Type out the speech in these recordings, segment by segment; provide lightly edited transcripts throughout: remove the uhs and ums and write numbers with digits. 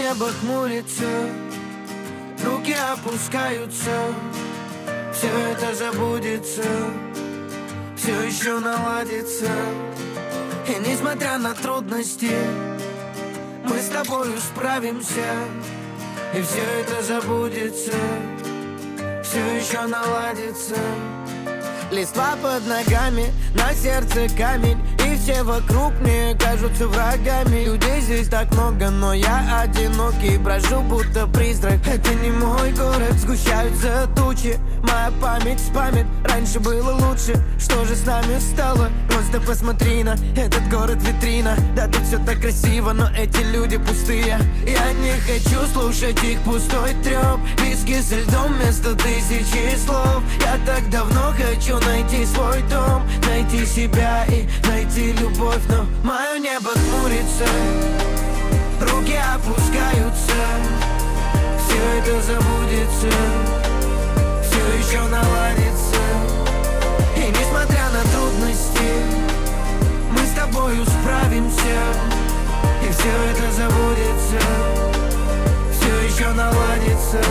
небо хмурится, руки опускаются, все это забудется, все еще наладится. И несмотря на трудности, мы с тобою справимся, и все это забудется, все еще наладится. Листва под ногами, на сердце камень, и все вокруг мне кажутся врагами. Людей здесь так много, но я одинокий, брожу будто призрак. Это не мой город, сгущаются тучи, моя память спамит, раньше было лучше. Что же с нами стало? Просто посмотри на этот город, витрина. Да тут все так красиво, но эти люди пустые. Я не хочу слушать их пустой треп, виски со льдом вместо тысячи слов. Я так давно хочу найти свой дом, найти себя и найти любовь. Но мое небо хмурится, руки опускаются, все это забудется, все еще наладится. И несмотря на трудности, мы с тобою справимся, и все это забудется, все еще наладится.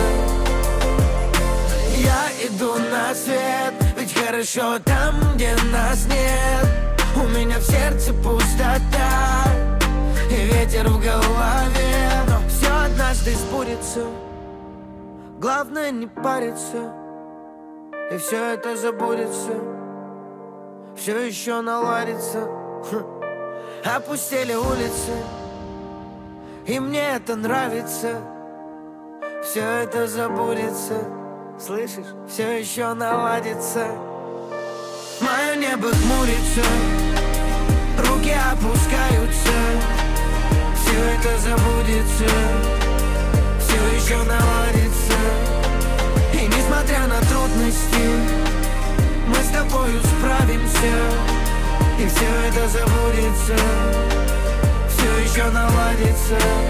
Я иду на свет, ведь хорошо там, где нас нет. У меня в сердце пустота и ветер в голове, но все однажды сбудется. Главное не париться, и все это забудется, все еще наладится. Опустели улицы, и мне это нравится. Все это забудется, слышишь, все еще наладится. Мое небо хмурится, руки опускаются, все это забудется, все еще наладится. И несмотря на трудности, мы с тобою справимся, и все это забудется, все еще наладится.